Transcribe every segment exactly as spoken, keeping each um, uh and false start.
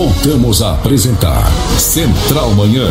Voltamos a apresentar Central Manhã.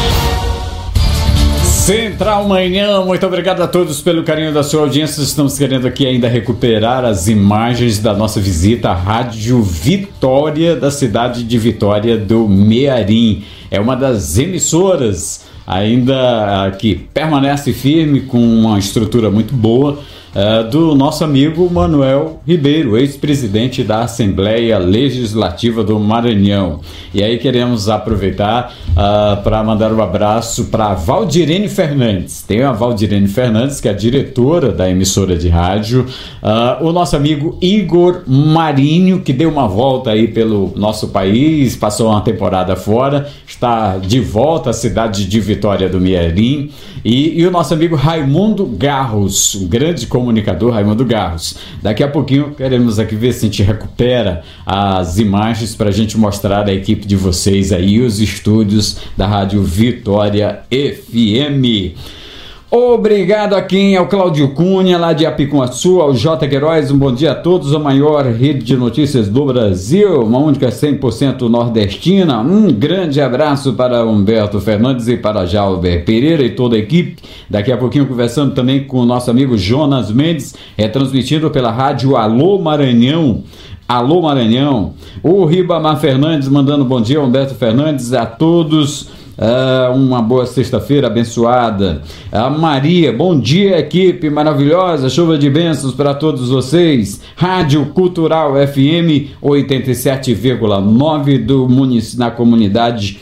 Central Manhã, muito obrigado a todos pelo carinho da sua audiência. Estamos querendo aqui ainda recuperar as imagens da nossa visita à Rádio Vitória, da cidade de Vitória do Mearim. É uma das emissoras ainda que permanece firme, com uma estrutura muito boa, uh, do nosso amigo Manuel Ribeiro, ex-presidente da Assembleia Legislativa do Maranhão. E aí queremos aproveitar uh, para mandar um abraço para Valdirene Fernandes. Tem a Valdirene Fernandes, que é a diretora da emissora de rádio, uh, o nosso amigo Igor Marinho, que deu uma volta aí pelo nosso país, passou uma temporada fora, está de volta à cidade de Vitória do Mearim, e, e o nosso amigo Raimundo Garros, um grande comunicador, Raimundo Garros. Daqui a pouquinho queremos aqui ver se a gente recupera as imagens para a gente mostrar a equipe de vocês aí, os estúdios da Rádio Vitória F M. Obrigado a quem? Ao Cláudio Cunha, lá de Apicunhaçu, ao J. Queiroz, um bom dia a todos, a maior rede de notícias do Brasil, uma única cem por cento nordestina. Um grande abraço para Humberto Fernandes e para Jalber Pereira e toda a equipe. Daqui a pouquinho conversando também com o nosso amigo Jonas Mendes, é transmitido pela rádio Alô Maranhão. Alô Maranhão. O Ribamar Fernandes mandando bom dia, Humberto Fernandes, a todos. Uh, uma boa sexta-feira abençoada. A Maria, bom dia, equipe maravilhosa, chuva de bênçãos para todos vocês. Rádio Cultural F M oitenta e sete vírgula nove do munic- na comunidade,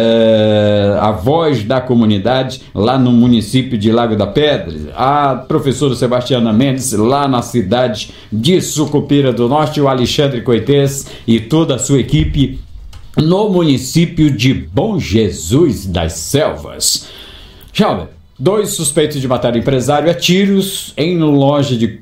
uh, a voz da comunidade lá no município de Lago da Pedra. A professora Sebastiana Mendes lá na cidade de Sucupira do Norte, o Alexandre Coitês e toda a sua equipe no município de Bom Jesus das Selvas. Jalber, dois suspeitos de matar empresário a tiros em loja de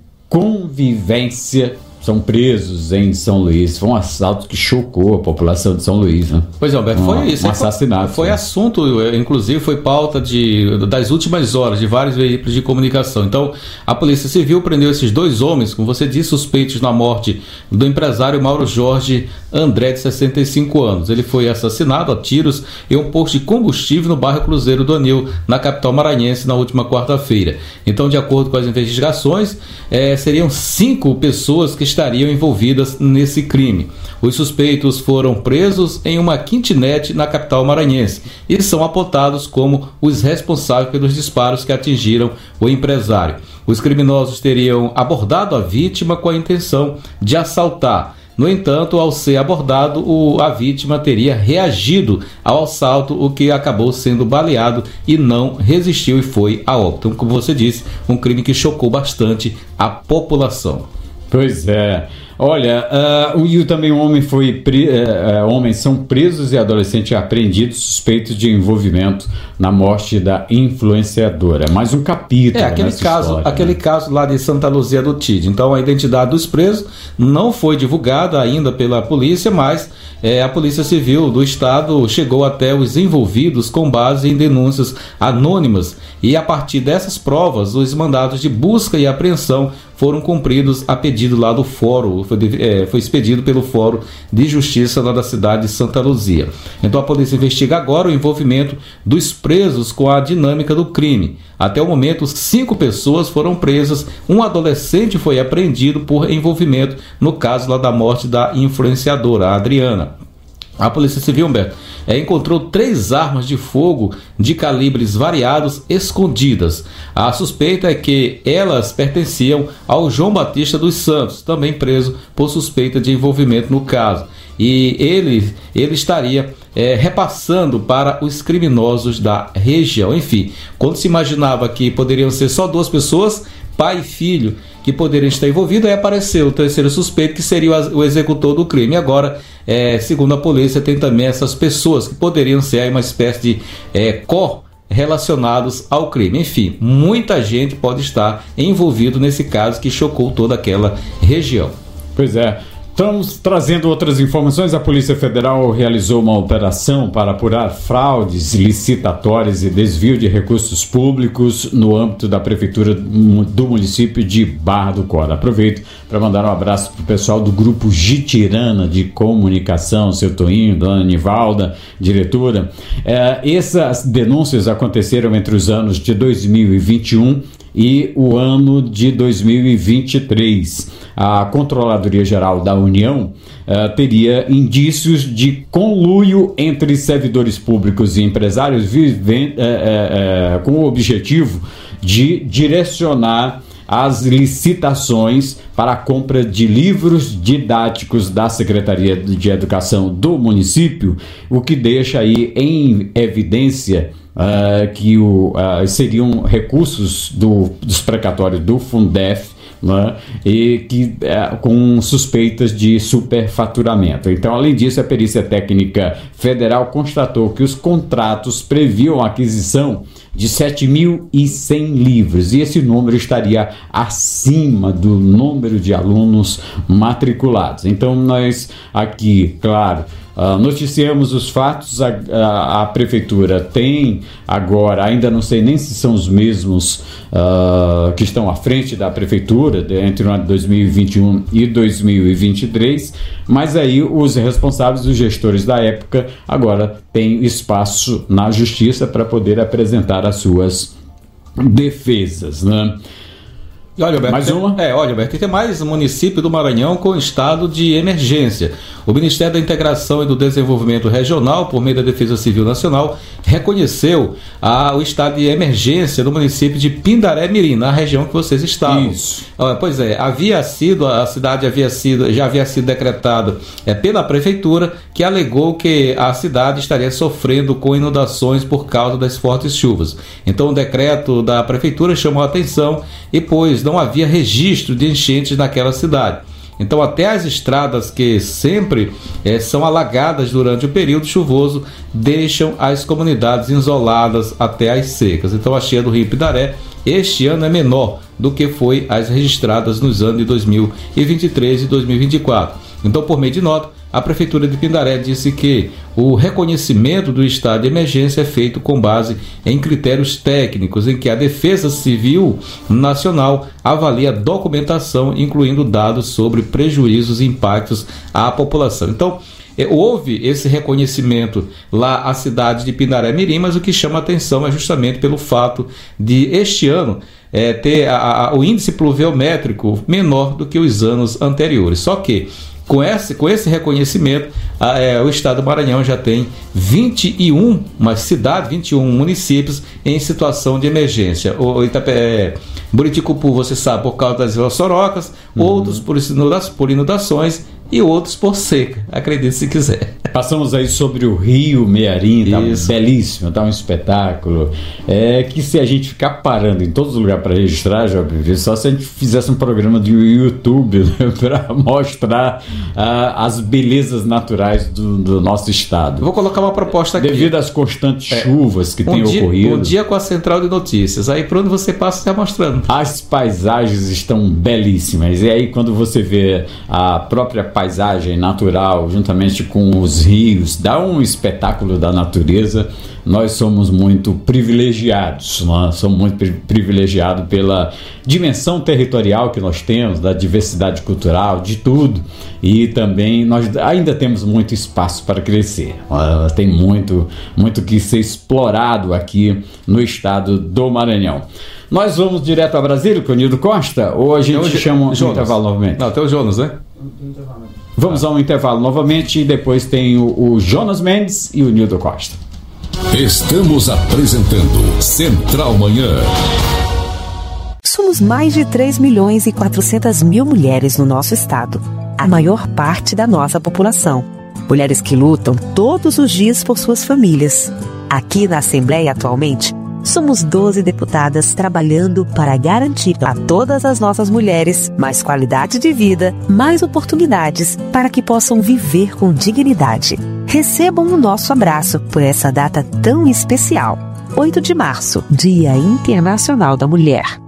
convivência são presos em São Luís. Foi um assalto que chocou a população de São Luís, né? Pois é, Alberto, um, foi isso. Um assassinato. Foi, foi né? assunto, inclusive foi pauta de, das últimas horas de vários veículos de comunicação. Então, a Polícia Civil prendeu esses dois homens, como você disse, suspeitos na morte do empresário Mauro Jorge André, de sessenta e cinco anos. Ele foi assassinado a tiros em um posto de combustível no bairro Cruzeiro do Anil, na capital maranhense, na última quarta-feira. Então, de acordo com as investigações, eh, seriam cinco pessoas que estariam envolvidas nesse crime. Os suspeitos foram presos em uma kitnet na capital maranhense e são apontados como os responsáveis pelos disparos que atingiram o empresário. Os criminosos teriam abordado a vítima com a intenção de assaltar. No entanto, ao ser abordado, o, a vítima teria reagido ao assalto, o que acabou sendo baleado e não resistiu e foi a óbito. Então, como você disse, um crime que chocou bastante a população. Pois é. Olha, uh, e também um homem foi pre, uh, homens são presos e adolescentes apreendidos suspeitos de envolvimento na morte da influenciadora. Mais um capítulo. É, aquele caso, história, aquele né? caso lá de Santa Luzia do Tide. Então, a identidade dos presos não foi divulgada ainda pela polícia, mas é, a Polícia Civil do Estado chegou até os envolvidos com base em denúncias anônimas e, a partir dessas provas, os mandados de busca e apreensão foram cumpridos a pedido lá do fórum, foi, é, foi expedido pelo Fórum de Justiça lá da cidade de Santa Luzia. Então a polícia investiga agora o envolvimento dos presos com a dinâmica do crime. Até o momento, cinco pessoas foram presas, um adolescente foi apreendido por envolvimento no caso lá da morte da influenciadora, a Adriana. A Polícia Civil, Humberto, é, encontrou três armas de fogo de calibres variados escondidas. A suspeita é que elas pertenciam ao João Batista dos Santos, também preso por suspeita de envolvimento no caso. E ele, ele estaria é, repassando para os criminosos da região. Enfim, quando se imaginava que poderiam ser só duas pessoas, pai e filho, que poderiam estar envolvidos, aí apareceu o terceiro suspeito, que seria o executor do crime. Agora, é, segundo a polícia, tem também essas pessoas que poderiam ser uma espécie de é, correlacionados ao crime. Enfim, muita gente pode estar envolvido nesse caso que chocou toda aquela região. Pois é. Estamos trazendo outras informações. A Polícia Federal realizou uma operação para apurar fraudes licitatórias e desvio de recursos públicos no âmbito da Prefeitura do município de Barra do Cora. Aproveito para mandar um abraço para o pessoal do Grupo Gitirana de Comunicação, seu Toinho, dona Nivalda, diretora. É, essas denúncias aconteceram entre os anos de dois mil e vinte e um e o ano de dois mil e vinte e três. A Controladoria Geral da União uh, teria indícios de conluio entre servidores públicos e empresários viven- uh, uh, uh, com o objetivo de direcionar as licitações para a compra de livros didáticos da Secretaria de Educação do município, o que deixa aí em evidência Uh, que o, uh, seriam recursos do, dos precatórios do Fundef, né, e que, uh, com suspeitas de superfaturamento. Então, além disso, a Perícia Técnica Federal constatou que os contratos previam a aquisição de sete mil e cem livros, e esse número estaria acima do número de alunos matriculados. Então, nós aqui, claro, Uh, noticiamos os fatos. A, a, a prefeitura tem agora, ainda não sei nem se são os mesmos uh, que estão à frente da prefeitura de, entre o ano de dois mil e vinte e um e dois mil e vinte e três, mas aí os responsáveis, os gestores da época, agora têm espaço na justiça para poder apresentar as suas defesas, né? E olha, Alberto, mais tem, uma? É, olha, Alberto, tem mais um município do Maranhão com estado de emergência. O Ministério da Integração e do Desenvolvimento Regional, por meio da Defesa Civil Nacional, reconheceu a, o estado de emergência do município de Pindaré Mirim, na região que vocês estavam. Isso. Ah, pois é, havia sido, a cidade havia sido, já havia sido decretada é, pela prefeitura, que alegou que a cidade estaria sofrendo com inundações por causa das fortes chuvas. Então o decreto da prefeitura chamou a atenção e, pois, não havia registro de enchentes naquela cidade. Então até as estradas que sempre eh, são alagadas durante o período chuvoso deixam as comunidades isoladas até as secas. Então a cheia do Rio Pindaré este ano é menor do que foi as registradas nos anos de dois mil e vinte e três e dois mil e vinte e quatro. Então, por meio de nota, a Prefeitura de Pindaré disse que o reconhecimento do estado de emergência é feito com base em critérios técnicos, em que a Defesa Civil Nacional avalia a documentação, incluindo dados sobre prejuízos e impactos à população. Então, houve esse reconhecimento lá à cidade de Pindaré Mirim, mas o que chama a atenção é justamente pelo fato de este ano é, ter a, a, o índice pluviométrico menor do que os anos anteriores. Só que Com esse, com esse reconhecimento, a, é, o estado do Maranhão já tem vinte e uma cidades, vinte e um municípios em situação de emergência. O Itape, é, Buriticupu, você sabe, por causa das Sorocas, uhum. outros por, por inundações e outros por seca, acredite se quiser. Passamos aí sobre o Rio Mearim, tá belíssimo, tá um espetáculo. É que se a gente ficar parando em todos os lugares para registrar, já só se a gente fizesse um programa de YouTube, né, para mostrar ah, as belezas naturais do, do nosso estado. Eu vou colocar uma proposta aqui. Devido às constantes é, chuvas que um têm dia, ocorrido. Um dia com a Central de Notícias, aí por onde você passa, está mostrando. As paisagens estão belíssimas, e aí quando você vê a própria paisagem natural, juntamente com os rios, dá um espetáculo da natureza. Nós somos muito privilegiados, nós somos muito privilegiados pela dimensão territorial que nós temos, da diversidade cultural, de tudo, e também nós ainda temos muito espaço para crescer. Tem muito, muito que ser explorado aqui no estado do Maranhão. Nós vamos direto a Brasília com o Nildo Costa, ou a gente tem chama um Jonas. intervalo novamente? Não, tem o Jonas, né? Vamos a um intervalo novamente e depois tem o, o Jonas Mendes e o Nildo Costa. Estamos apresentando Central Manhã. Somos mais de três milhões e quatrocentas mil mulheres no nosso estado, a maior parte da nossa população. Mulheres que lutam todos os dias por suas famílias. Aqui na Assembleia atualmente, somos doze deputadas trabalhando para garantir a todas as nossas mulheres mais qualidade de vida, mais oportunidades para que possam viver com dignidade. Recebam o nosso abraço por essa data tão especial. oito de março, Dia Internacional da Mulher.